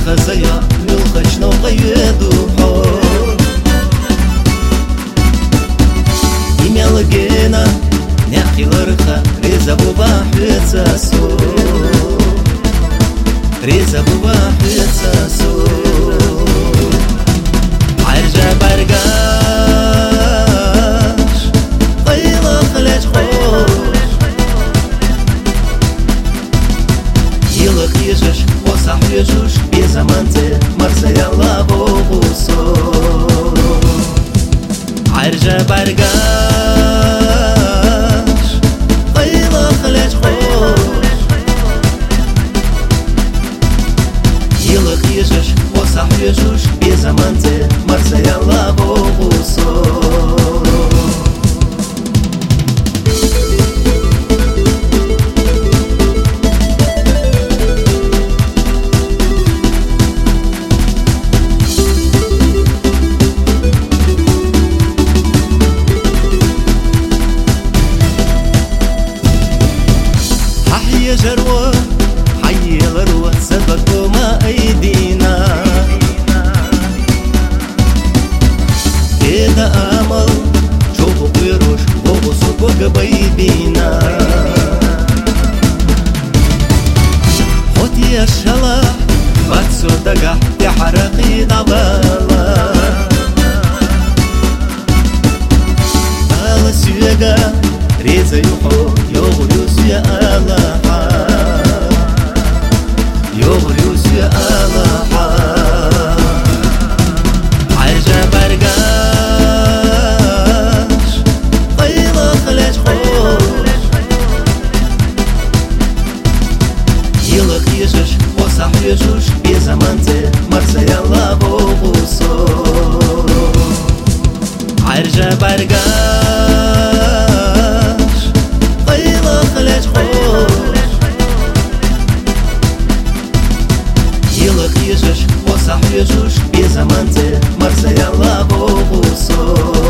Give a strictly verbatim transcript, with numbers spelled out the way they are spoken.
خزيا بالخشنا وغيدو حور إميا لقينا نحكي لرخا ريزا بوبا حيتسا سو ريزا بوبا حيتسا سو عرجا برقاش طيلة خلج خوش يلق يجش وصح يجوش بزمانتي مرسى يلا بوغوسو عرجا برقاش طيلة خلج خوش يلق يجش وصح يجوش بزمانتي مرسى يلا بوغوسو حي جروة حي غروة سبقوا ما أيدينا كده أمل شوفوا قيروش وغصوك وقبيبينا حوتي الشلاح باتسو دقح تحرقي دبالا على سيقا ريزا يوحو يوغلوس يا ألاحا يوغلوس يا ألاحا عرجا برقاش طيلة خلج خوش يلق يجش وصح يجوش بزمانتي مرسى يلا بوغوسو عرجا برقاش طيلة خلج خوش يلق يجش وصح يجوش بزمانتي مرسى يلا بوغوسو